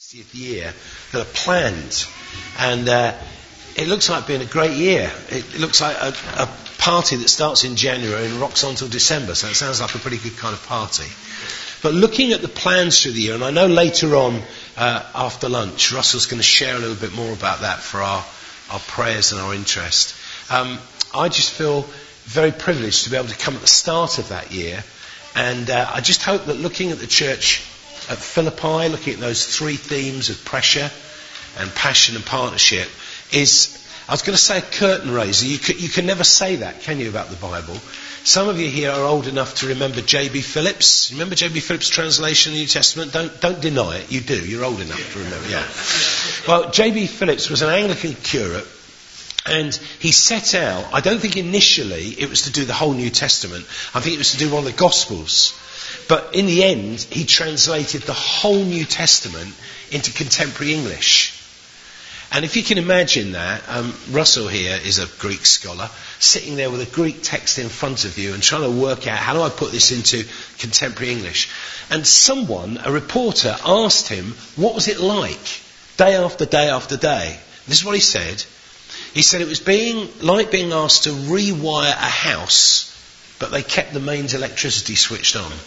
60th year that are planned, and it looks like being a great year. It looks like a party that starts in January and rocks on till December, so it sounds like a pretty good kind of party. But looking at the plans through the year, and I know later on after lunch Russell's going to share a little bit more about that for our prayers and our interest. I just feel very privileged to be able to come at the start of that year, and I just hope that looking at the church at Philippi, looking at those three themes of pressure and passion and partnership, is, I was going to say, a curtain raiser. You can never say that, can you, about the Bible? Some of you here are old enough to remember J.B. Phillips. Remember J.B. Phillips' translation of the New Testament? Don't deny it. You do. You're old enough to remember. Yeah. Well, J.B. Phillips was an Anglican curate, and he set out, I don't think initially it was to do the whole New Testament. I think it was to do one of the Gospels. But in the end, he translated the whole New Testament into contemporary English. And if you can imagine that, Russell here is a Greek scholar, sitting there with a Greek text in front of you and trying to work out, how do I put this into contemporary English? And someone, a reporter, asked him, what was it like, day after day after day? This is what he said. He said it was like being asked to rewire a house, but they kept the mains electricity switched on.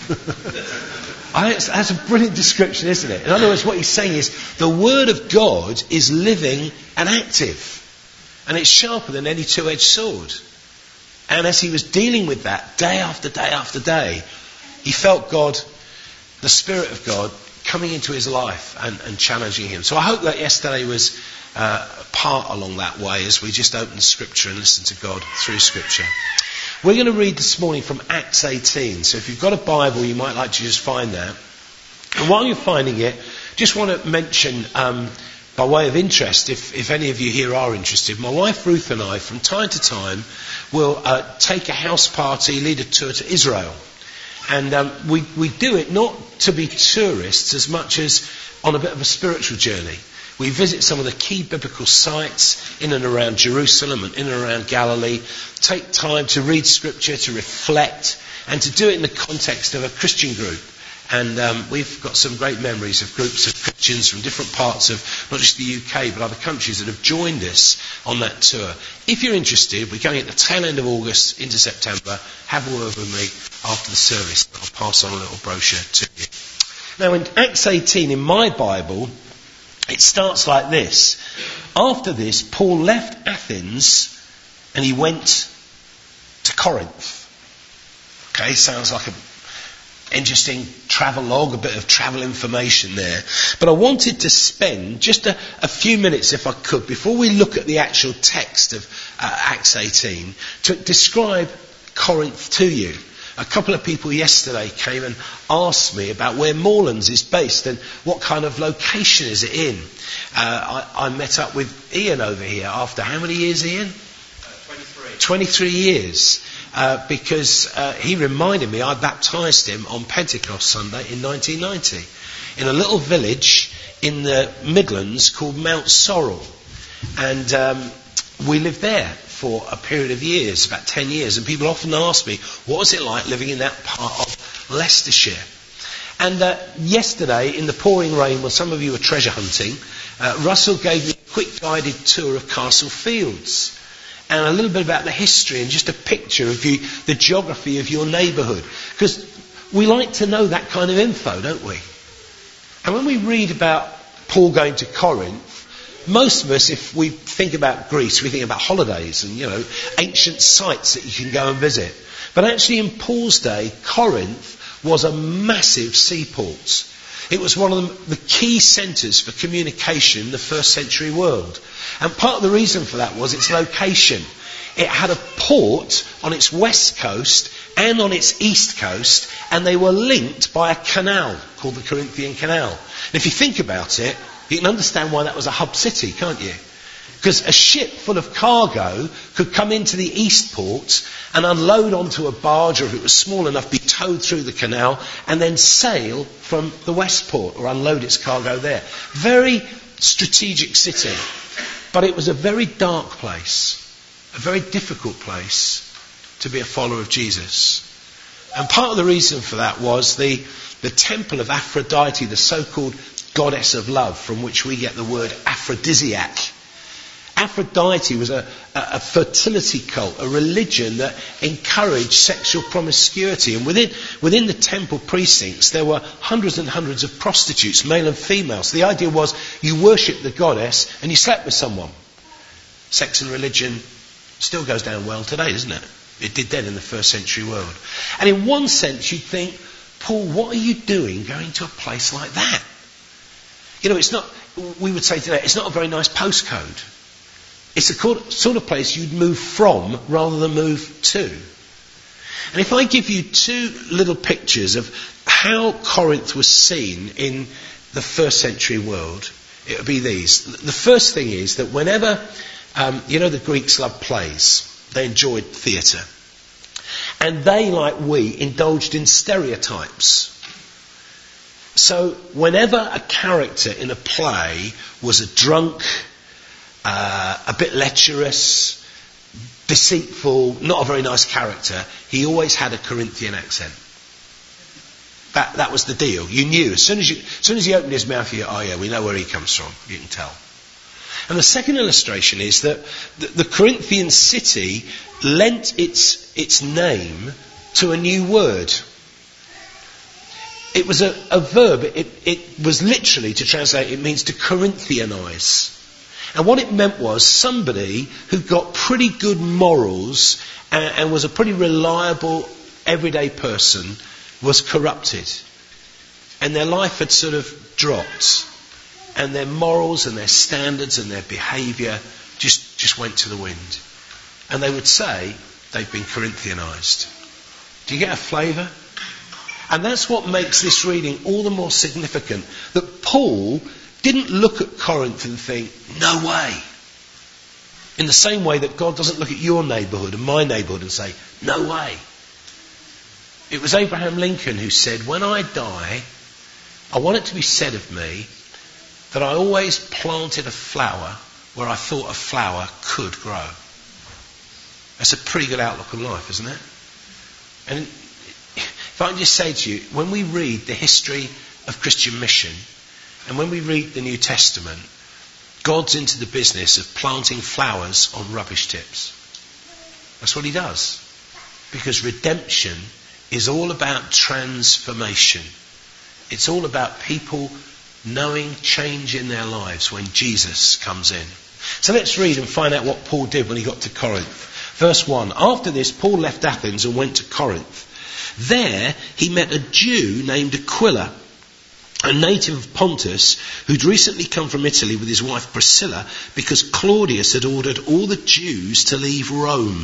That's a brilliant description, isn't it? In other words, what he's saying is the Word of God is living and active, and it's sharper than any two-edged sword. And as he was dealing with that day after day after day, he felt God, the Spirit of God, coming into his life and challenging him. So I hope that yesterday was part along that way as we just open Scripture and listen to God through Scripture. We're going to read this morning from Acts 18. So if you've got a Bible, you might like to just find that. And while you're finding it, just want to mention, by way of interest, if any of you here are interested, my wife Ruth and I, from time to time, will take a house party, lead a tour to Israel. And we do it not to be tourists as much as on a bit of a spiritual journey. We visit some of the key biblical sites in and around Jerusalem and in and around Galilee, take time to read Scripture, to reflect, and to do it in the context of a Christian group. And we've got some great memories of groups of Christians from different parts of not just the UK but other countries that have joined us on that tour. If you're interested, we're going at the tail end of August into September. Have a word with me after the service. I'll pass on a little brochure to you. Now in Acts 18 in my Bible, it starts like this. After this, Paul left Athens and he went to Corinth. Okay, sounds like an interesting travelogue, a bit of travel information there. But I wanted to spend just a few minutes, if I could, before we look at the actual text of Acts 18, to describe Corinth to you. A couple of people yesterday came and asked me about where Moorlands is based and what kind of location is it in. I met up with Ian over here after how many years, Ian? 23 years. Because he reminded me I baptised him on Pentecost Sunday in 1990 in a little village in the Midlands called Mount Sorrel. And we lived there for a period of years, about 10 years, and people often ask me, what was it like living in that part of Leicestershire? And yesterday, in the pouring rain, while some of you were treasure hunting, Russell gave me a quick guided tour of Castle Fields, and a little bit about the history and just a picture of the geography of your neighbourhood. Because we like to know that kind of info, don't we? And when we read about Paul going to Corinth, most of us, if we think about Greece, we think about holidays and, ancient sites that you can go and visit. But actually in Paul's day, Corinth was a massive seaport. It was one of the key centres for communication in the first century world. And part of the reason for that was its location. It had a port on its west coast and on its east coast, and they were linked by a canal called the Corinthian Canal. And if you think about it, you can understand why that was a hub city, can't you? Because a ship full of cargo could come into the east port and unload onto a barge, or if it was small enough, be towed through the canal and then sail from the west port or unload its cargo there. Very strategic city. But it was a very dark place, a very difficult place to be a follower of Jesus. And part of the reason for that was the temple of Aphrodite, the so-called goddess of love, from which we get the word aphrodisiac. Aphrodite was a fertility cult, a religion that encouraged sexual promiscuity. And within the temple precincts, there were hundreds and hundreds of prostitutes, male and female. So the idea was you worship the goddess and you slept with someone. Sex and religion still goes down well today, doesn't it? It did then in the first century world. And in one sense, you'd think, Paul, what are you doing going to a place like that? You know, it's not, we would say today, it's not a very nice postcode. It's the sort of place you'd move from rather than move to. And if I give you two little pictures of how Corinth was seen in the first century world, it would be these. The first thing is that whenever, the Greeks loved plays. They enjoyed theatre. And they, like we, indulged in stereotypes. So whenever a character in a play was a drunk, a bit lecherous, deceitful, not a very nice character, he always had a Corinthian accent. That was the deal. You knew. As soon as he opened his mouth, you go, oh yeah, we know where he comes from. You can tell. And the second illustration is that the Corinthian city lent its name to a new word. It was a verb. It was literally, to translate, it means to Corinthianize. And what it meant was somebody who got pretty good morals and was a pretty reliable, everyday person was corrupted. And their life had sort of dropped. And their morals and their standards and their behaviour just went to the wind. And they would say they've been Corinthianised. Do you get a flavour? And that's what makes this reading all the more significant. That Paul didn't look at Corinth and think, no way. In the same way that God doesn't look at your neighbourhood and my neighbourhood and say, no way. It was Abraham Lincoln who said, when I die, I want it to be said of me that I always planted a flower where I thought a flower could grow. That's a pretty good outlook on life, isn't it? And if I can just say to you, when we read the history of Christian mission, and when we read the New Testament, God's into the business of planting flowers on rubbish tips. That's what he does. Because redemption is all about transformation. It's all about people knowing change in their lives when Jesus comes in. So let's read and find out what Paul did when he got to Corinth. Verse 1. After this, Paul left Athens and went to Corinth. There he met a Jew named Aquila, a native of Pontus, who'd recently come from Italy with his wife Priscilla because Claudius had ordered all the Jews to leave Rome.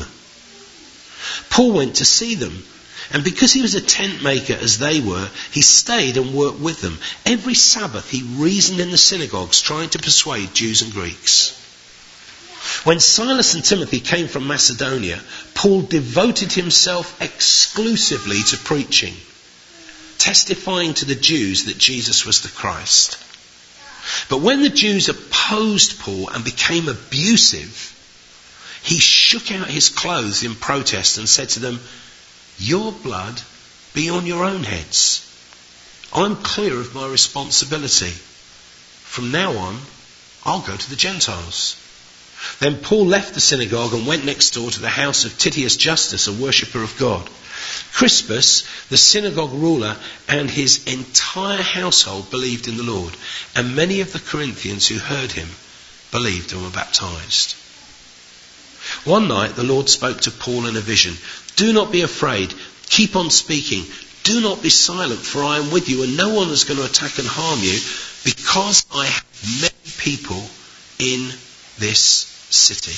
Paul went to see them. And because he was a tent maker as they were, he stayed and worked with them. Every Sabbath he reasoned in the synagogues, trying to persuade Jews and Greeks. When Silas and Timothy came from Macedonia, Paul devoted himself exclusively to preaching, testifying to the Jews that Jesus was the Christ. But when the Jews opposed Paul and became abusive, he shook out his clothes in protest and said to them, your blood be on your own heads. I'm clear of my responsibility. From now on, I'll go to the Gentiles. Then Paul left the synagogue and went next door to the house of Titius Justus, a worshipper of God. Crispus, the synagogue ruler, and his entire household believed in the Lord, and many of the Corinthians who heard him believed and were baptized. One night the Lord spoke to Paul in a vision. Do not be afraid. Keep on speaking. Do not be silent, for I am with you, and no one is going to attack and harm you, because I have many people in this city.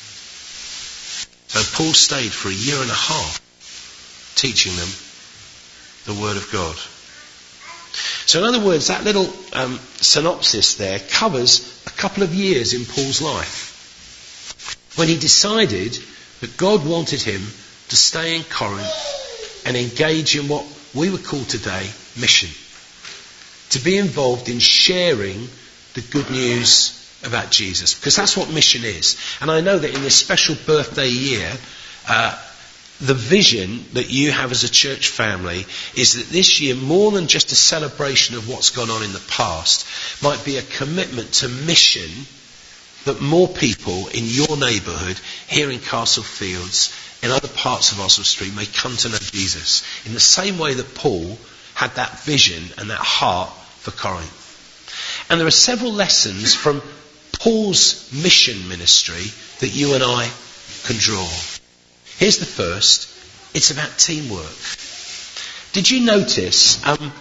So Paul stayed for 1.5 years teaching them the Word of God. So in other words, that little synopsis there covers a couple of years in Paul's life, when he decided that God wanted him to stay in Corinth and engage in what we would call today mission. To be involved in sharing the good news about Jesus. Because that's what mission is. And I know that in this special birthday year, the vision that you have as a church family is that this year, more than just a celebration of what's gone on in the past, might be a commitment to mission, that more people in your neighbourhood, here in Castle Fields, in other parts of Oswald Street, may come to know Jesus in the same way that Paul had that vision and that heart for Corinth. And there are several lessons from Paul's mission ministry that you and I can draw. Here's the first. It's about teamwork. Did you notice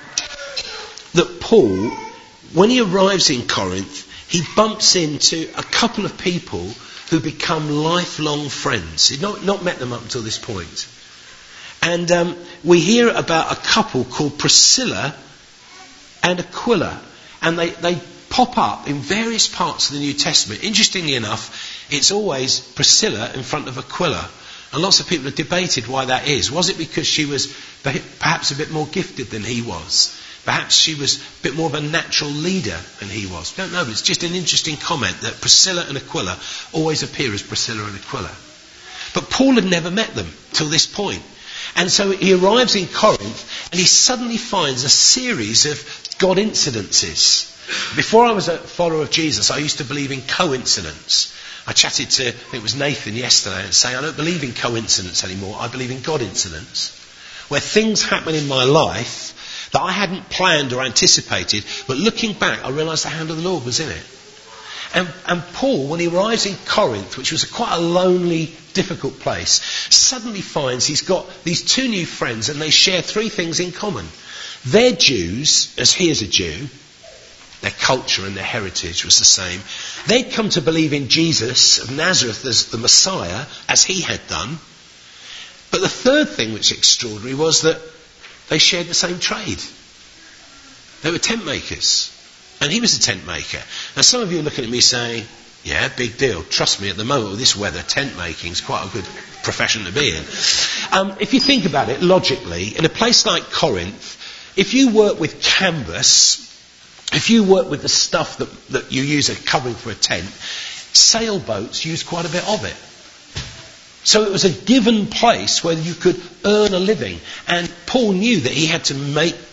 that Paul, when he arrives in Corinth, he bumps into a couple of people who become lifelong friends. He'd not met them up until this point. And we hear about a couple called Priscilla and Aquila. And they pop up in various parts of the New Testament. Interestingly enough, it's always Priscilla in front of Aquila. And lots of people have debated why that is. Was it because she was perhaps a bit more gifted than he was? Perhaps she was a bit more of a natural leader than he was. Don't know, but it's just an interesting comment that Priscilla and Aquila always appear as Priscilla and Aquila. But Paul had never met them till this point. And so he arrives in Corinth and he suddenly finds a series of God incidences. Before I was a follower of Jesus, I used to believe in coincidence. I chatted to, I think it was Nathan yesterday, and saying I don't believe in coincidence anymore, I believe in God incidents. Where things happen in my life that I hadn't planned or anticipated, but looking back I realised the hand of the Lord was in it. And Paul, when he arrives in Corinth, which was quite a lonely, difficult place, suddenly finds he's got these two new friends and they share three things in common. They're Jews, as he is a Jew. Their culture and their heritage was the same. They'd come to believe in Jesus of Nazareth as the Messiah, as he had done. But the third thing which is extraordinary was that they shared the same trade. They were tent makers. And he was a tent maker. Now some of you are looking at me saying, yeah, big deal. Trust me, at the moment with this weather, tent making is quite a good profession to be in. If you think about it logically, in a place like Corinth, if you work with canvas, if you work with the stuff that you use as covering for a tent, sailboats use quite a bit of it. So it was a given place where you could earn a living. And Paul knew that he had to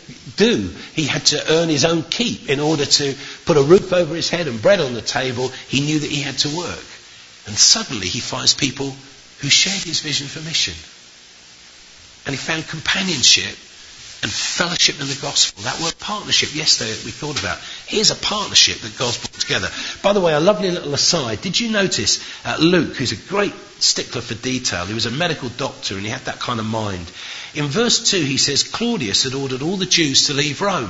he had to earn his own keep in order to put a roof over his head and bread on the table. He knew that he had to work. And suddenly he finds people who shared his vision for mission. And he found companionship and fellowship in the gospel. That word partnership yesterday that we thought about. Here's a partnership that God's put together. By the way, a lovely little aside. Did you notice Luke, who's a great stickler for detail, he was a medical doctor and he had that kind of mind. In verse 2 he says Claudius had ordered all the Jews to leave Rome.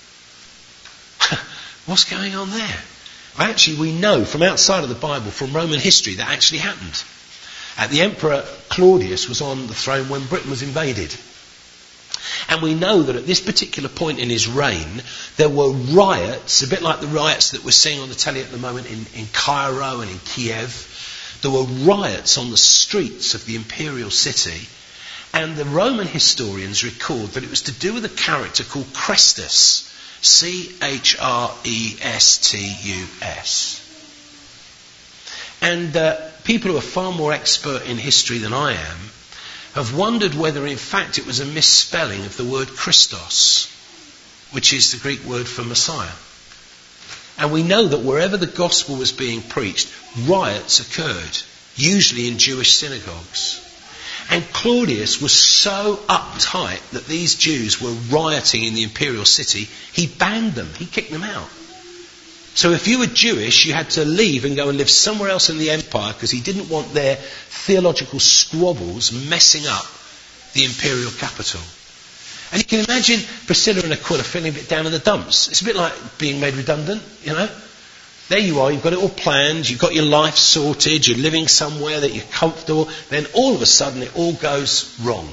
What's going on there? Well, actually we know from outside of the Bible, from Roman history, that actually happened. The Emperor Claudius was on the throne when Britain was invaded. And we know that at this particular point in his reign, there were riots, a bit like the riots that we're seeing on the telly at the moment in Cairo and in Kiev. There were riots on the streets of the imperial city. And the Roman historians record that it was to do with a character called Chrestus. Chrestus. And people who are far more expert in history than I am have wondered whether in fact it was a misspelling of the word Christos, which is the Greek word for Messiah. And we know that wherever the gospel was being preached, riots occurred, usually in Jewish synagogues. And Claudius was so uptight that these Jews were rioting in the imperial city, he banned them, he kicked them out. So if you were Jewish, you had to leave and go and live somewhere else in the empire because he didn't want their theological squabbles messing up the imperial capital. And you can imagine Priscilla and Aquila feeling a bit down in the dumps. It's a bit like being made redundant, you know. There you are, you've got it all planned, you've got your life sorted, you're living somewhere that you're comfortable, then all of a sudden it all goes wrong.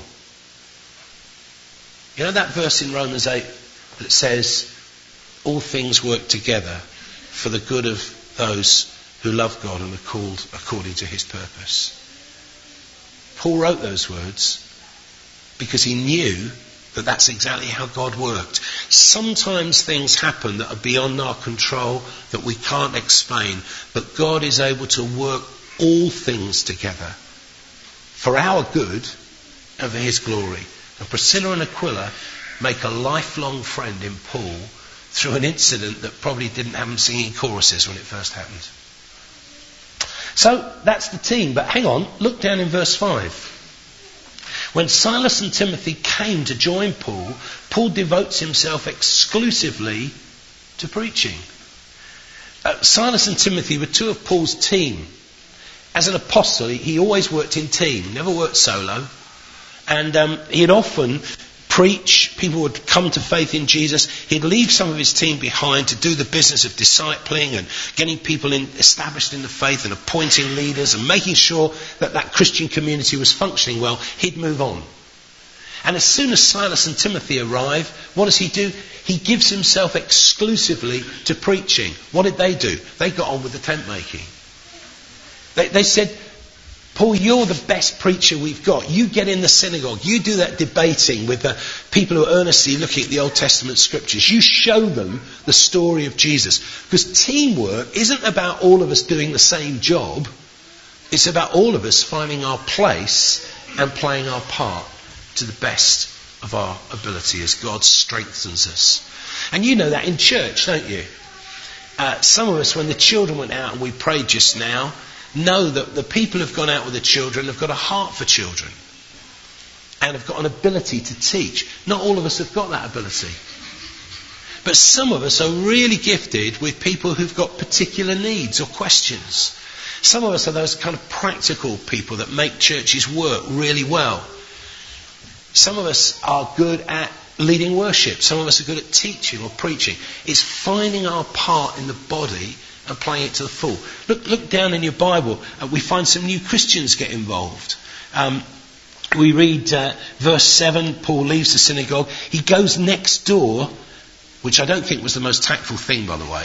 You know that verse in Romans 8 that says, all things work together for the good of those who love God and are called according to his purpose. Paul wrote those words because he knew that that's exactly how God worked. Sometimes things happen that are beyond our control, that we can't explain, but God is able to work all things together for our good and for his glory. And Priscilla and Aquila make a lifelong friend in Paul through an incident that probably didn't have them singing choruses when it first happened. So that's the team. But hang on, look down in verse 5. When Silas and Timothy came to join Paul, Paul devotes himself exclusively to preaching. Silas and Timothy were two of Paul's team. As an apostle, he always worked in team, never worked solo. And he'd often preach, people would come to faith in Jesus. He'd leave some of his team behind to do the business of discipling and getting people established in the faith and appointing leaders and making sure that Christian community was functioning well. He'd move on. And as soon as Silas and Timothy arrive, what does he do? He gives himself exclusively to preaching. What did they do? They got on with the tent making. They said, Paul, you're the best preacher we've got. You get in the synagogue. You do that debating with the people who are earnestly looking at the Old Testament scriptures. You show them the story of Jesus. Because teamwork isn't about all of us doing the same job. It's about all of us finding our place and playing our part to the best of our ability as God strengthens us. And you know that in church, don't you? Some of us, when the children went out and we prayed just now, know that the people who've gone out with the children have got a heart for children and have got an ability to teach. Not all of us have got that ability. But some of us are really gifted with people who've got particular needs or questions. Some of us are those kind of practical people that make churches work really well. Some of us are good at leading worship. Some of us are good at teaching or preaching. It's finding our part in the body and playing it to the full. Look down in your Bible. We find some new Christians get involved. We read verse 7. Paul leaves the synagogue. He goes next door, which I don't think was the most tactful thing, by the way.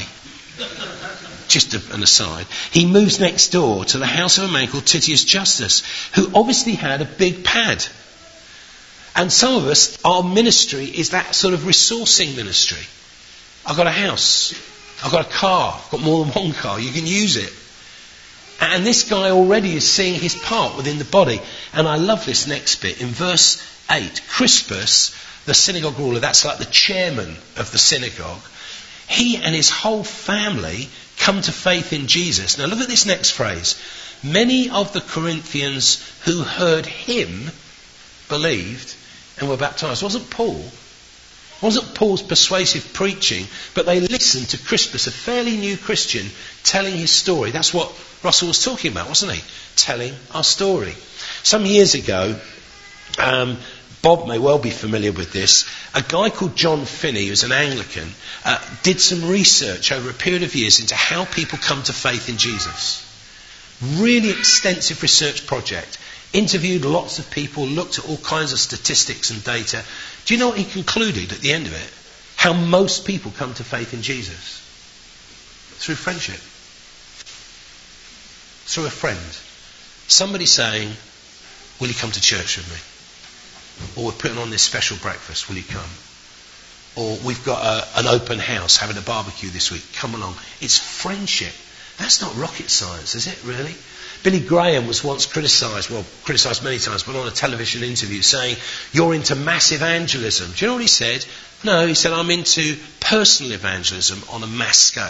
Just an aside. He moves next door to the house of a man called Titius Justus, who obviously had a big pad. And some of us, our ministry is that sort of resourcing ministry. I've got a house. I've got a car. I've got more than one car. You can use it. And this guy already is seeing his part within the body. And I love this next bit. In verse 8, Crispus, the synagogue ruler, that's like the chairman of the synagogue, he and his whole family come to faith in Jesus. Now look at this next phrase. Many of the Corinthians who heard him believed and were baptized. Wasn't Paul's persuasive preaching, but they listened to Crispus, a fairly new Christian, telling his story. That's what Russell was talking about, wasn't he? Telling our story. Some years ago, Bob may well be familiar with this, a guy called John Finney, who's an Anglican, did some research over a period of years into how people come to faith in Jesus. Really extensive research project. Interviewed lots of people, looked at all kinds of statistics and data. Do you know what he concluded at the end of it? How most people come to faith in Jesus? Through friendship. Through a friend. Somebody saying, will you come to church with me? Or we're putting on this special breakfast, will you come? Or we've got an open house, having a barbecue this week, come along. It's friendship. That's not rocket science, is it really? Billy Graham was once criticised many times, but on a television interview, saying, you're into mass evangelism. Do you know what he said? No, he said, I'm into personal evangelism on a mass scale.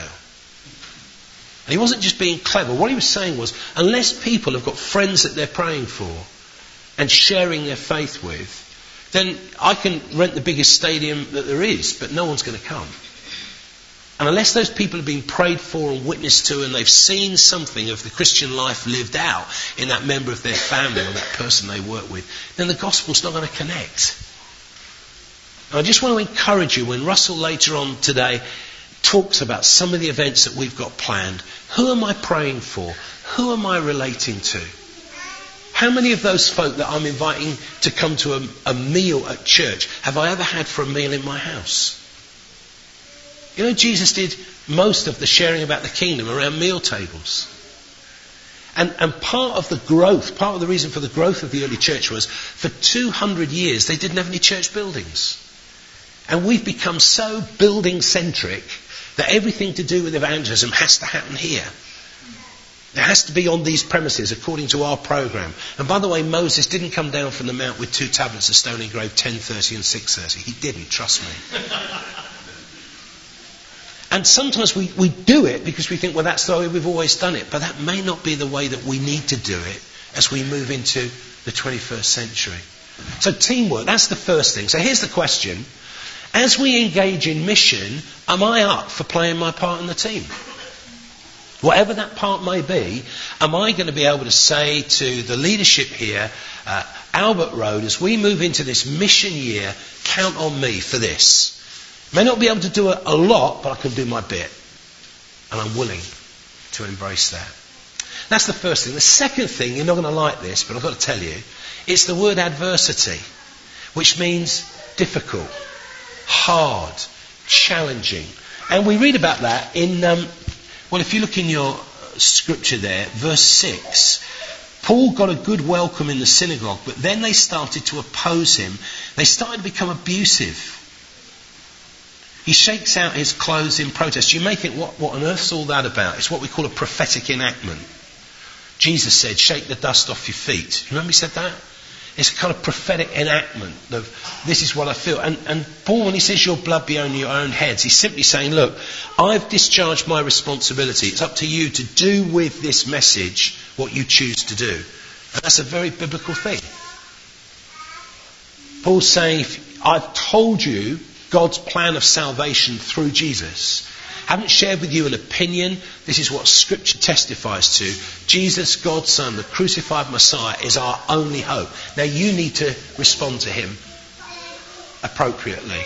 And he wasn't just being clever. What he was saying was, unless people have got friends that they're praying for and sharing their faith with, then I can rent the biggest stadium that there is, but no one's going to come. And unless those people have been prayed for and witnessed to and they've seen something of the Christian life lived out in that member of their family or that person they work with, then the gospel's not going to connect. And I just want to encourage you, when Russell later on today talks about some of the events that we've got planned, who am I praying for? Who am I relating to? How many of those folk that I'm inviting to come to a meal at church have I ever had for a meal in my house? You know, Jesus did most of the sharing about the kingdom around meal tables. And part of the growth, part of the reason for the growth of the early church was, for 200 years they didn't have any church buildings. And we've become so building-centric that everything to do with evangelism has to happen here. It has to be on these premises according to our program. And by the way, Moses didn't come down from the mount with 2 tablets of stone engraved 10:30 and 6:30. He didn't, trust me. And sometimes we do it because we think, well, that's the way we've always done it. But that may not be the way that we need to do it as we move into the 21st century. So teamwork, that's the first thing. So here's the question. As we engage in mission, am I up for playing my part in the team? Whatever that part may be, am I going to be able to say to the leadership here, Albert Road, as we move into this mission year, count on me for this. May not be able to do a lot, but I can do my bit. And I'm willing to embrace that. That's the first thing. The second thing, you're not going to like this, but I've got to tell you, it's the word adversity, which means difficult, hard, challenging. And we read about that in, well, if you look in your scripture there, verse 6, Paul got a good welcome in the synagogue, but then they started to oppose him. They started to become abusive. He shakes out his clothes in protest. You may think, what on earth's all that about? It's what we call a prophetic enactment. Jesus said, shake the dust off your feet. You remember he said that? It's a kind of prophetic enactment of, this is what I feel. And Paul, when he says your blood be on your own heads, he's simply saying, look, I've discharged my responsibility. It's up to you to do with this message what you choose to do. And that's a very biblical thing. Paul's saying, I've told you God's plan of salvation through Jesus. Haven't shared with you an opinion. This is what Scripture testifies to. Jesus, God's Son, the crucified Messiah, is our only hope. Now you need to respond to him appropriately.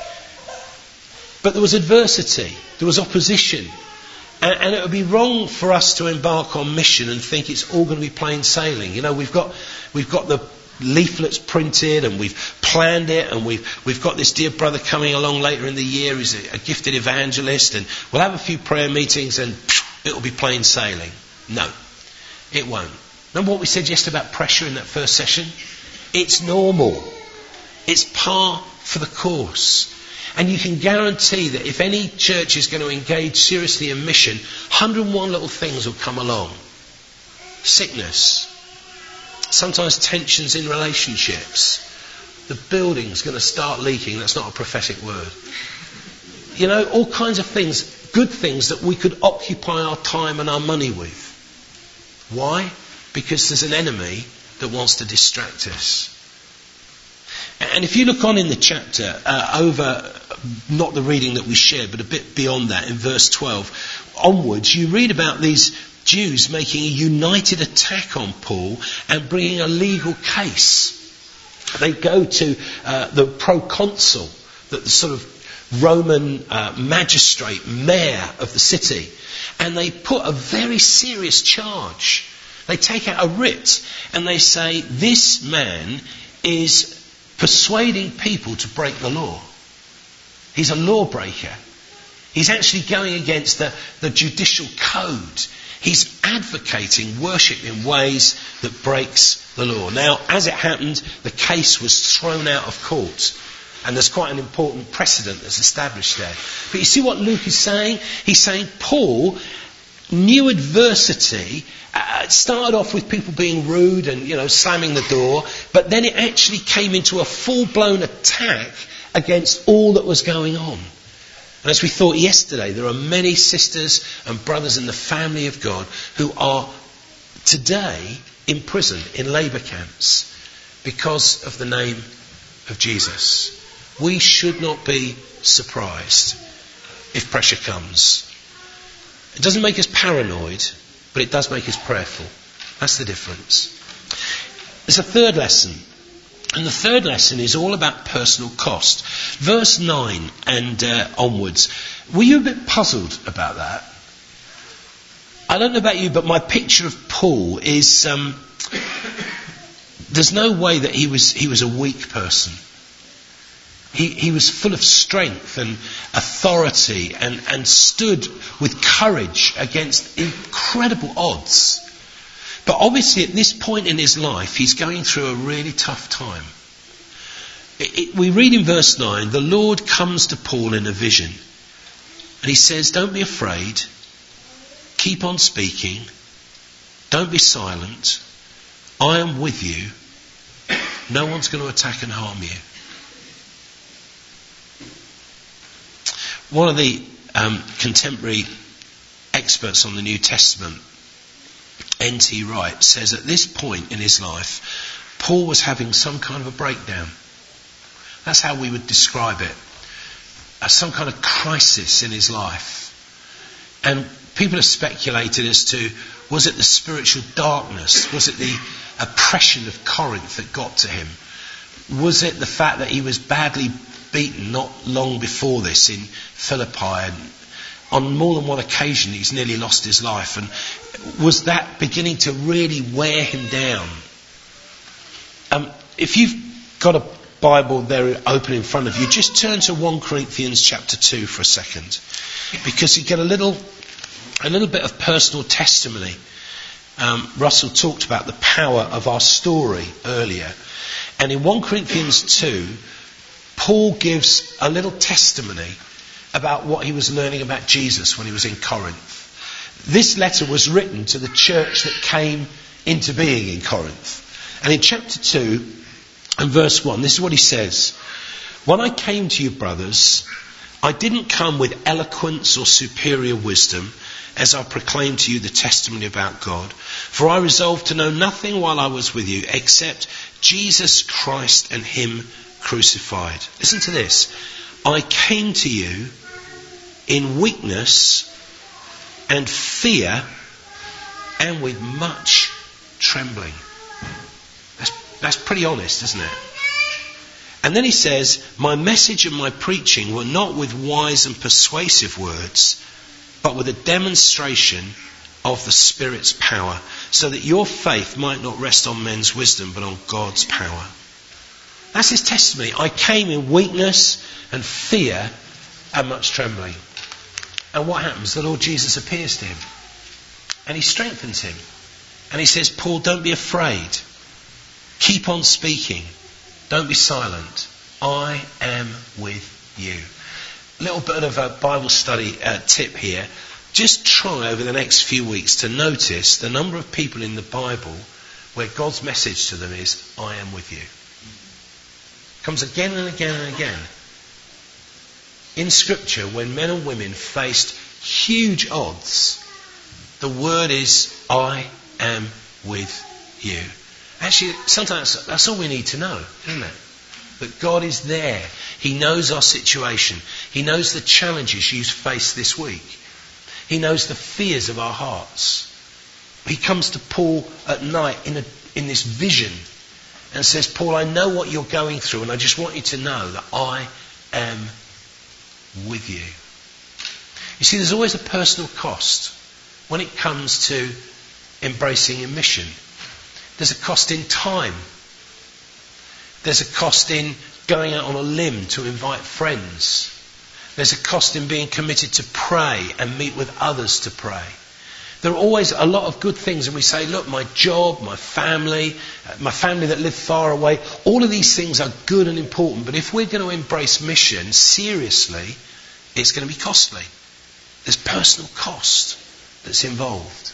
But there was adversity. There was opposition. And it would be wrong for us to embark on mission and think it's all going to be plain sailing. You know, we've got the leaflets printed and we've planned it, and we've got this dear brother coming along later in the year who's a gifted evangelist, and we'll have a few prayer meetings and it'll be plain sailing. No, it won't. Remember what we said yesterday about pressure in that first session? It's normal. It's par for the course. And you can guarantee that if any church is going to engage seriously in mission, 101 little things will come along. Sickness. Sometimes tensions in relationships. The building's going to start leaking. That's not a prophetic word. You know, all kinds of things, good things that we could occupy our time and our money with. Why? Because there's an enemy that wants to distract us. And if you look on in the chapter, over, not the reading that we shared, but a bit beyond that, in verse 12 onwards, you read about these Jews making a united attack on Paul and bringing a legal case. They go to the proconsul, the sort of Roman magistrate, mayor of the city, and they put a very serious charge. They take out a writ and they say, this man is persuading people to break the law. He's a lawbreaker. He's actually going against the judicial code. He's advocating worship in ways that breaks the law. Now, as it happened, the case was thrown out of court. And there's quite an important precedent that's established there. But you see what Luke is saying? He's saying Paul knew adversity. It started off with people being rude and, slamming the door. But then it actually came into a full-blown attack against all that was going on. And as we thought yesterday, there are many sisters and brothers in the family of God who are today imprisoned in labour camps because of the name of Jesus. We should not be surprised if pressure comes. It doesn't make us paranoid, but it does make us prayerful. That's the difference. There's a third lesson. And the third lesson is all about personal cost. Verse 9 and onwards. Were you a bit puzzled about that? I don't know about you, but my picture of Paul is there's no way that he was a weak person. He was full of strength and authority and stood with courage against incredible odds. But obviously at this point in his life, he's going through a really tough time. We read in verse 9, the Lord comes to Paul in a vision. And he says, don't be afraid. Keep on speaking. Don't be silent. I am with you. No one's going to attack and harm you. One of the contemporary experts on the New Testament, N.T. Wright, says at this point in his life, Paul was having some kind of a breakdown. That's how we would describe it. Some kind of crisis in his life. And people have speculated as to, was it the spiritual darkness? Was it the oppression of Corinth that got to him? Was it the fact that he was badly beaten not long before this in Philippi, and on more than one occasion he's nearly lost his life? And was that beginning to really wear him down? If you've got a Bible there open in front of you, just turn to 1 Corinthians chapter 2 for a second, because you get a little bit of personal testimony. Russell talked about the power of our story earlier, and in 1 Corinthians 2 Paul gives a little testimony about what he was learning about Jesus when he was in Corinth. This letter was written to the church that came into being in Corinth, and in chapter 2 and verse 1, this is what he says. When I came to you, brothers, I didn't come with eloquence or superior wisdom, as I proclaimed to you the testimony about God. For I resolved to know nothing while I was with you except Jesus Christ and Him crucified. Listen to this. I came to you in weakness and fear and with much trembling. That's pretty honest, isn't it? And then he says, my message and my preaching were not with wise and persuasive words, but with a demonstration of the Spirit's power, so that your faith might not rest on men's wisdom, but on God's power. That's his testimony. I came in weakness and fear and much trembling. And what happens? The Lord Jesus appears to him, and he strengthens him. And he says, Paul, don't be afraid. Keep on speaking. Don't be silent. I am with you. A little bit of a Bible study tip here. Just try over the next few weeks to notice the number of people in the Bible where God's message to them is, I am with you. Comes again and again and again. In Scripture, when men and women faced huge odds, the word is, I am with you. Actually, sometimes that's all we need to know, isn't it? That God is there. He knows our situation. He knows the challenges you face this week. He knows the fears of our hearts. He comes to Paul at night in this vision and says, Paul, I know what you're going through, and I just want you to know that I am with you. You see, there's always a personal cost when it comes to embracing a mission. There's a cost in time. There's a cost in going out on a limb to invite friends. There's a cost in being committed to pray and meet with others to pray. There are always a lot of good things, and we say, look, my job, my family that live far away, all of these things are good and important, but if we're going to embrace mission seriously, it's going to be costly. There's personal cost that's involved.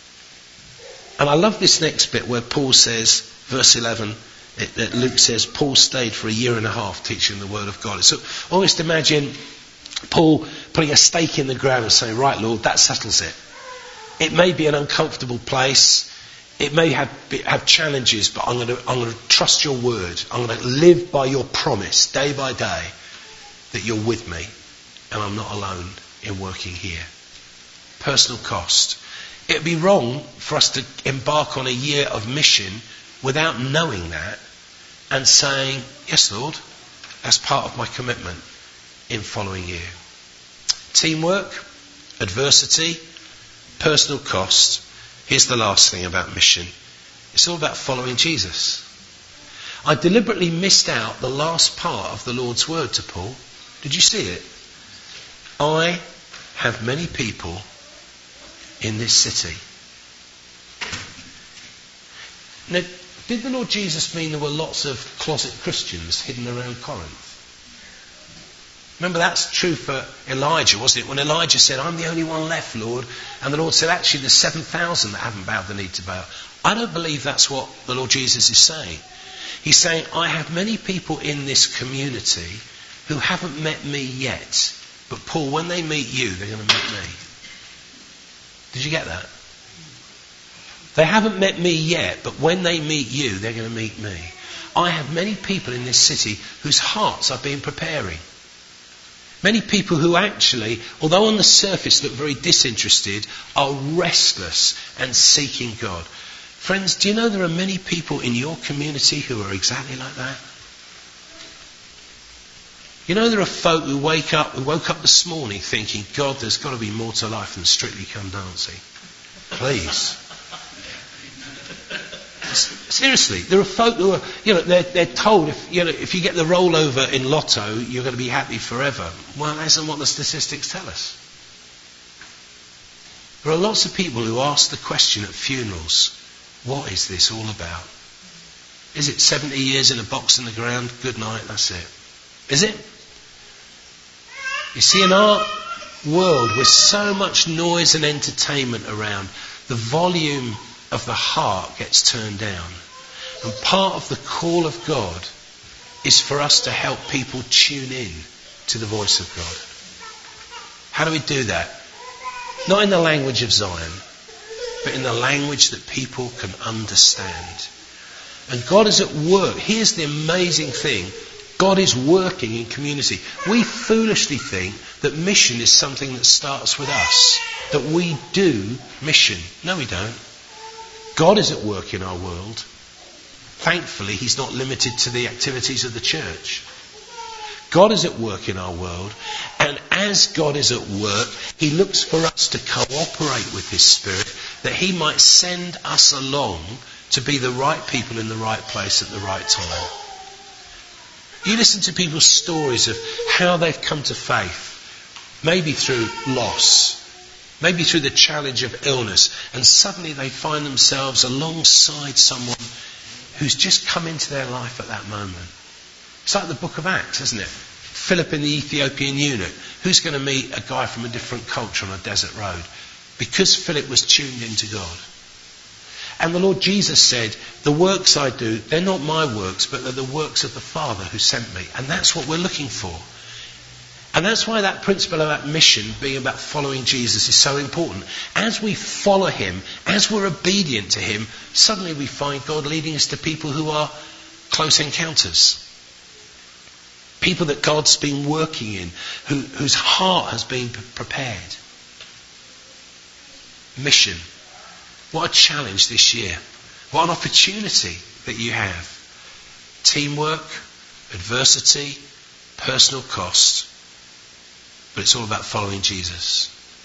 And I love this next bit where Paul says, verse 11, that Luke says, Paul stayed for 1.5 years teaching the word of God. So almost imagine Paul putting a stake in the ground and saying, right, Lord, that settles it. It may be an uncomfortable place. It may have challenges, but I'm going to trust your word. I'm going to live by your promise day by day that you're with me and I'm not alone in working here. Personal cost. It would be wrong for us to embark on a year of mission without knowing that and saying, yes, Lord, that's part of my commitment in following you. Teamwork, adversity, personal cost. Here's the last thing about mission. It's all about following Jesus. I deliberately missed out the last part of the Lord's word to Paul. Did you see it? I have many people in this city. Now, did the Lord Jesus mean there were lots of closet Christians hidden around Corinth? Remember, that's true for Elijah, wasn't it? When Elijah said, I'm the only one left, Lord. And the Lord said, actually, there's 7,000 that haven't bowed the knee to Baal. I don't believe that's what the Lord Jesus is saying. He's saying, I have many people in this community who haven't met me yet. But Paul, when they meet you, they're going to meet me. Did you get that? They haven't met me yet, but when they meet you, they're going to meet me. I have many people in this city whose hearts I've been preparing. Many people who actually, although on the surface look very disinterested, are restless and seeking God. Friends, do you know there are many people in your community who are exactly like that? You know there are folk who woke up this morning thinking, God, there's got to be more to life than Strictly Come Dancing. Please. Seriously, there are folk who are, they're told if you get the rollover in Lotto, you're going to be happy forever. Well, that isn't what the statistics tell us. There are lots of people who ask the question at funerals, what is this all about? Is it 70 years in a box in the ground? Good night, that's it. Is it? You see, in our world with so much noise and entertainment around, the volume of the heart gets turned down. And part of the call of God is for us to help people tune in to the voice of God. How do we do that? Not in the language of Zion, but in the language that people can understand. And God is at work. Here's the amazing thing. God is working in community. We foolishly think that mission is something that starts with us. That we do mission. No, we don't. God is at work in our world. Thankfully, He's not limited to the activities of the church. God is at work in our world, and as God is at work, He looks for us to cooperate with His Spirit, that He might send us along to be the right people in the right place at the right time. You listen to people's stories of how they've come to faith, maybe through loss, maybe through the challenge of illness, and suddenly they find themselves alongside someone who's just come into their life at that moment. It's like the book of Acts, isn't it? Philip and the Ethiopian eunuch. Who's going to meet a guy from a different culture on a desert road? Because Philip was tuned into God. And the Lord Jesus said, the works I do, they're not my works, but they're the works of the Father who sent me. And that's what we're looking for. And that's why that principle about mission, being about following Jesus, is so important. As we follow Him, as we're obedient to Him, suddenly we find God leading us to people who are close encounters. People that God's been working in, whose heart has been prepared. Mission. What a challenge this year. What an opportunity that you have. Teamwork, adversity, personal cost. But it's all about following Jesus.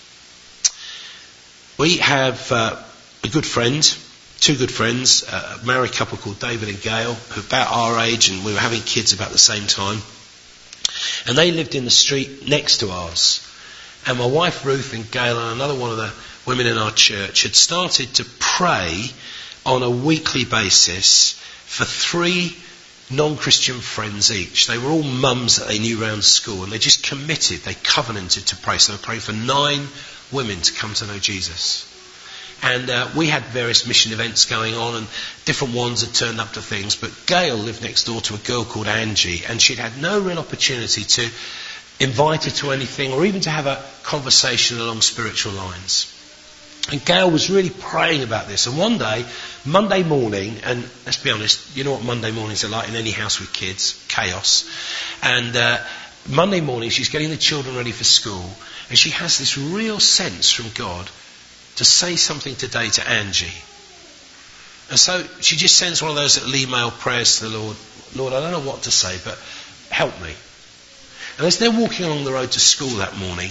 We have a good friend, two good friends, a married couple called David and Gail, who are about our age, and we were having kids about the same time. And they lived in the street next to ours. And my wife Ruth and Gail and another one of the women in our church had started to pray on a weekly basis for 3 non-Christian friends each. They were all mums that they knew around school, and they just committed, they covenanted to pray. So they were praying for 9 women to come to know Jesus. And we had various mission events going on, and different ones had turned up to things. But Gail lived next door to a girl called Angie, and she'd had no real opportunity to invite her to anything or even to have a conversation along spiritual lines. And Gail was really praying about this. And one day, Monday morning, and let's be honest, you know what Monday mornings are like in any house with kids, chaos. And Monday morning, she's getting the children ready for school, and she has this real sense from God to say something today to Angie. And so she just sends one of those little email prayers to the Lord. Lord, I don't know what to say, but help me. And as they're walking along the road to school that morning,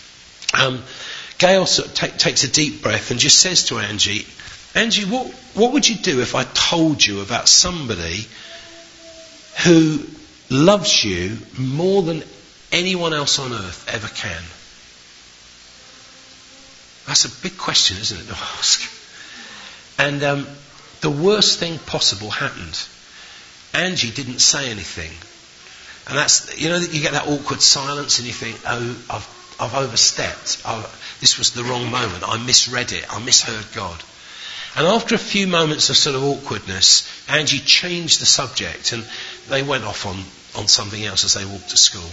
Gail sort of takes a deep breath and just says to Angie, Angie, what would you do if I told you about somebody who loves you more than anyone else on earth ever can? That's a big question, isn't it, to ask? And the worst thing possible happened. Angie didn't say anything. And that's, you know, you get that awkward silence and you think, oh, I've overstepped. This was the wrong moment. I misread it. I misheard God. And after a few moments of sort of awkwardness, Angie changed the subject and they went off on something else as they walked to school.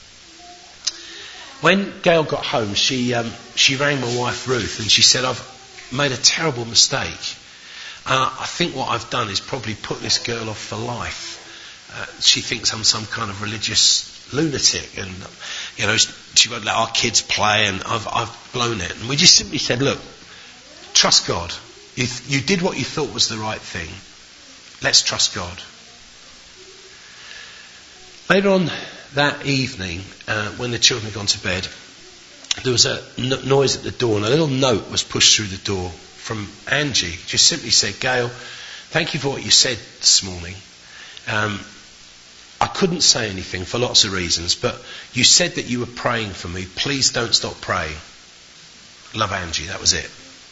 When Gail got home, she rang my wife Ruth and she said, I've made a terrible mistake. I think what I've done is probably put this girl off for life. She thinks I'm some kind of religious lunatic, and you know, she won't let our kids play, and I've blown it. And we just simply said, look, trust God. You did what you thought was the right thing. Let's trust God. Later on that evening, when the children had gone to bed, there was a noise at the door, and a little note was pushed through the door from Angie. Just simply said, Gail, thank you for what you said this morning. I couldn't say anything for lots of reasons, but you said that you were praying for me. Please don't stop praying. Love, Angie. That was it.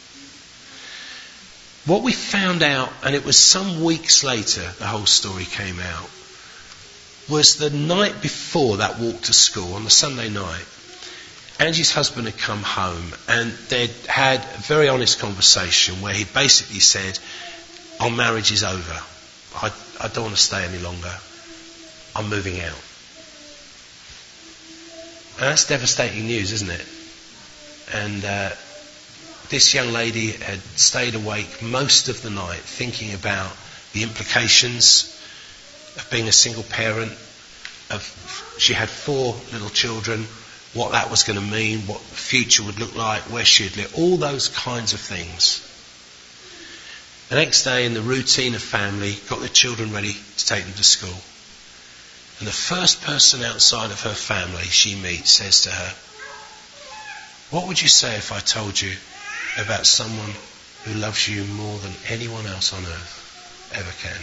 What we found out, and it was some weeks later the whole story came out, was the night before that walk to school, on the Sunday night, Angie's husband had come home and they'd had a very honest conversation where he basically said, our marriage is over. I don't want to stay any longer. I'm moving out. And that's devastating news, isn't it? And this young lady had stayed awake most of the night thinking about the implications of being a single parent. She had 4 little children, what that was going to mean, what the future would look like, where she'd live, all those kinds of things. The next day, in the routine of family, got the children ready to take them to school. And the first person outside of her family she meets says to her, what would you say if I told you about someone who loves you more than anyone else on earth ever can?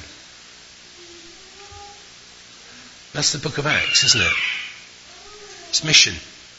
That's the book of Acts, isn't it? It's mission.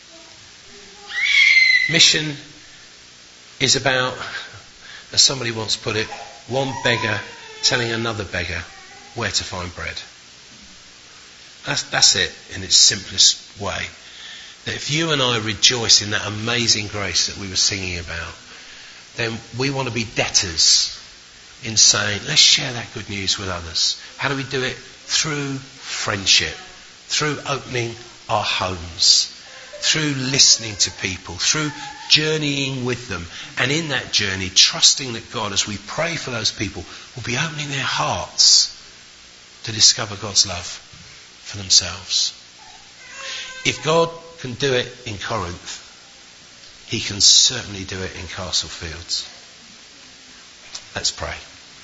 Mission is about, as somebody once put it, one beggar telling another beggar where to find bread. That's it in its simplest way. That if you and I rejoice in that amazing grace that we were singing about, then we want to be debtors in saying, let's share that good news with others. How do we do it? Through friendship, through opening our homes, through listening to people, through journeying with them, and in that journey trusting that God, as we pray for those people, will be opening their hearts to discover God's love for themselves. If God can do it in Corinth, he can certainly do it in Castle Fields. Let's pray.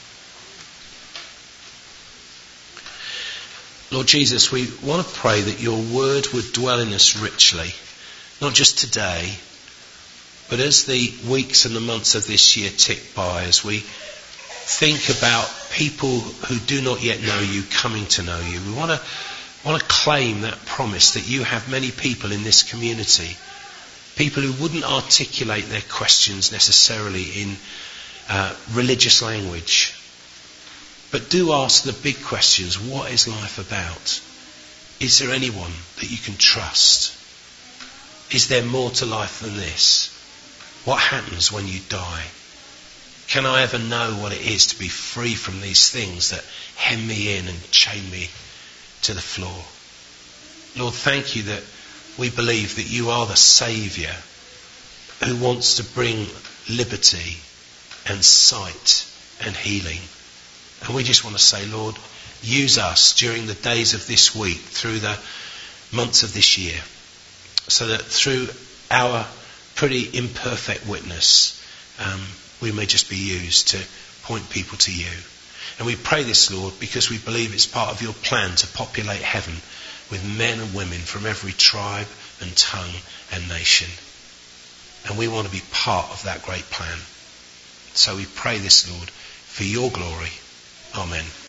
Lord Jesus, we want to pray that your word would dwell in us richly, not just today, but as the weeks and the months of this year tick by, as we think about people who do not yet know you coming to know you. We want to claim that promise that you have many people in this community, people who wouldn't articulate their questions necessarily in religious language, but do ask the big questions. What is life about? Is there anyone that you can trust? Is there more to life than this? What happens when you die? Can I ever know what it is to be free from these things that hem me in and chain me to the floor? Lord, thank you that we believe that you are the Saviour who wants to bring liberty and sight and healing. And we just want to say, Lord, use us during the days of this week, through the months of this year, so that through our pretty imperfect witness, we may just be used to point people to you. And we pray this, Lord, because we believe it's part of your plan to populate heaven with men and women from every tribe and tongue and nation. And we want to be part of that great plan. So we pray this, Lord, for your glory. Amen.